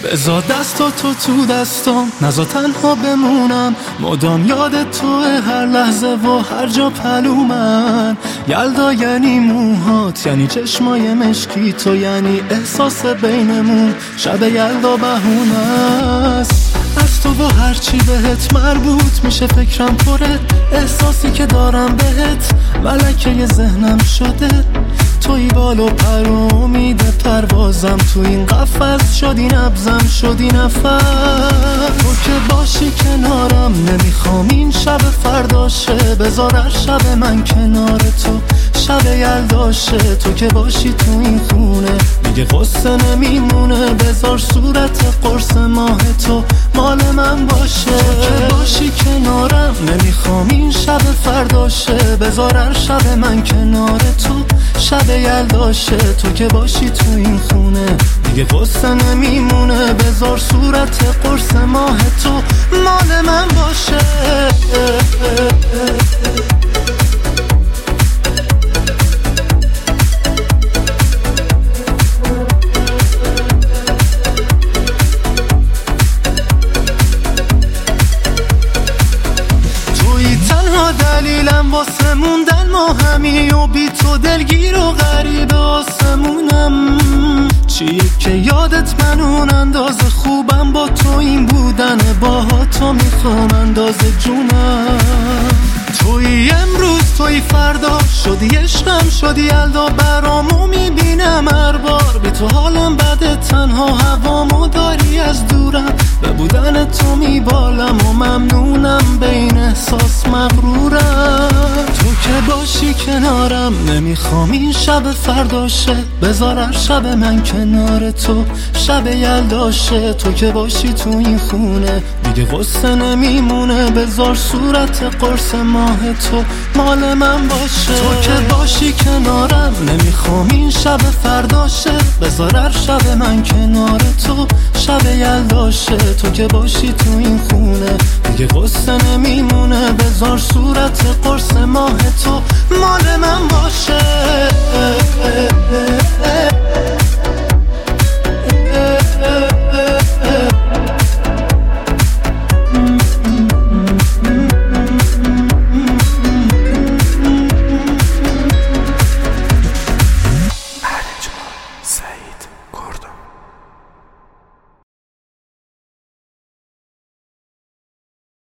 بذار دستا تو دستام، نذار تنها بمونم، مدام یاد توه هر لحظه و هر جا پلومن. یلدا یعنی موهات، یعنی چشمای مشکی تو، یعنی احساس بینمون. شب یلدا بهونه است از تو و هرچی بهت مربوط میشه. فکرم پره، احساسی که دارم بهت ملکه ذهنم شده. توی بال و پر و امید پروازم، تو این قفس شدی نبزم، شدی نفس. تو که باشی کنارم، نمیخوام این شب فرداشه. بذار هر شب من کنار تو شب یلداشه. تو که باشی تو این خونه دیگه قصه نمیمونه. بذار صورت قرص ماه تو مال من باشه. تو که باشی کنارم، نمیخوام این شب فرداشه. بذار هر شب من کنار تو شب یلداشه. تو که باشی تو این خونه دیگه قصه نمیمونه. بذار صورت قرص ماه تو مال من باشه. دلیلم واسه موندن ما همی و بی تو دلگیر و غریب آسمونم. چیه که یادت من اون اندازه خوبم با تو این بودن. با تو میخوام اندازه جونم. توی امروز توی فردا شدی عشقم، شدی یلدا برامو میبینم هر بار. بی تو حالم بده، تنها هوامو داری از دورم. به بودن تو میبالم و ممنونم، به این احساس مغرورم. تو که باشی کنارم، نمیخوام این شب فرداشه. بذار هر شب من کنار تو شب یلداشه. تو که باشی تو این خونه دیگه قصه نمیمونه. بذار صورت قرص ماه تو مال من باشه. تو که باشی کنارم، نمیخوام این شب فرداشه. بذار هر شب من کنار تو شب یلداشه. تو که باشی تو این خونه دیگه قصه نمیمونه. بذار صورت قرص ماه تو مال من باشه.